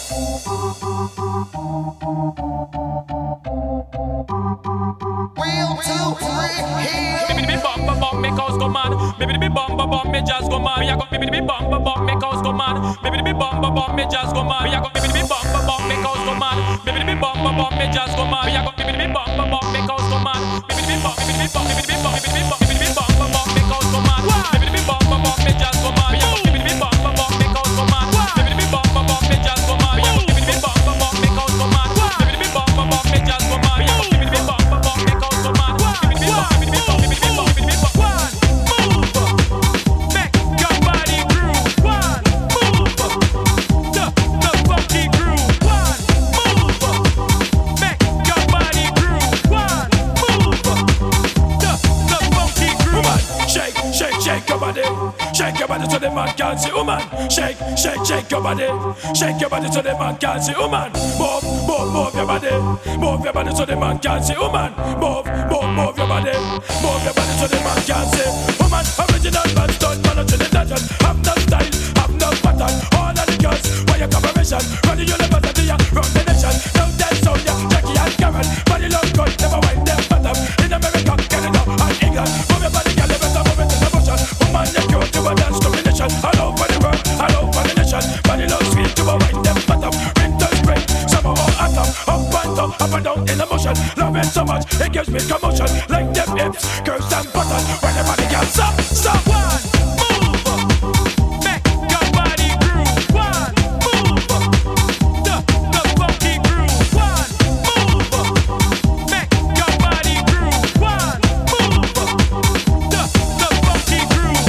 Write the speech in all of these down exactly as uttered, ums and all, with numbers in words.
Maybe the bum bum bum me just go mad. Me a go maybe the bum bum bum make us go mad. Maybe the bum bum bum me just go mad. Me a go maybe the bum bum bum make us go mad. Maybe the bum bum bum me just go mad. Me a go maybe the bum bum bum make us go mad. Maybe the bum maybe the bum maybe the bum maybe the bum maybe the bum bum bum make us go mad. Maybe the bum bum bum me just go mad. Me a go maybe the bum bum bum make us go mad. Maybe the bum bum bum me just go mad. Me a go maybe the bum bum bum make us go mad. Maybe the bum bum bum me just go mad. Me a go maybe the bum bum bum make us go mad. Maybe the bum maybe the bum maybe the bum maybe the bum. Shake your body, shake your body so the man can see, woman. Shake, shake, shake your body, shake your body so the man can see, woman. Move, move, move your body, move your body so the man can see, woman. Move, move, move your body, move your body so the man can see, woman. Original man stone, man to the dungeon. Have no style, have no pattern. All of the girls, why your collaboration? Run the university, run the nation. Now that's all ya, Jackie and Karen. Body love good, never wind their bottom. In America, Canada, and England, move your body, girl, you better move it in the motion. Woman, you cute to a dance combination. All over the world, all over the nation. Body love sweet to a wine them bottom. Winter, spring, summer or autumn. Up and down, up and down in the motion. Love it so much, it gives me commotion. Like them hips, curves and buttons. When the body can stop, stop. One, move, make your body groove. One, move, the, the funky groove. One, move, make your body groove. One, move, the, the funky groove.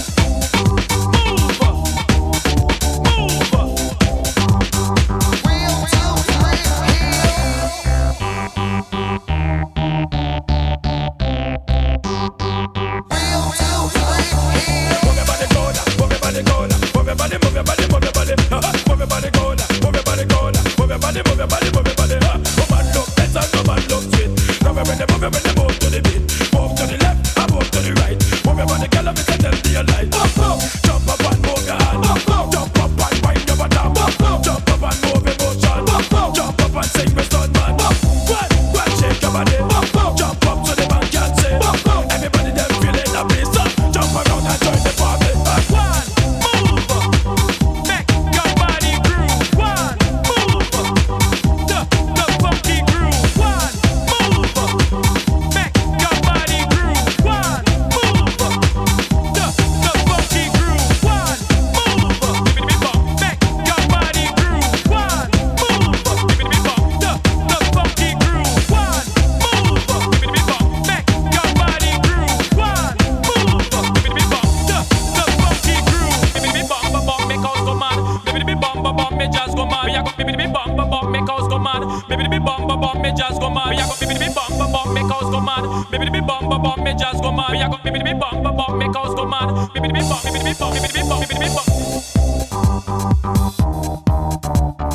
Maybe the bum bum bum me just go mad. Me a go maybe the bum bum bum make us go mad. Maybe the bum bum bum me just go mad. Me a go maybe the bum bum bum make us go mad. Maybe the bum maybe the bum maybe the bum maybe the bum.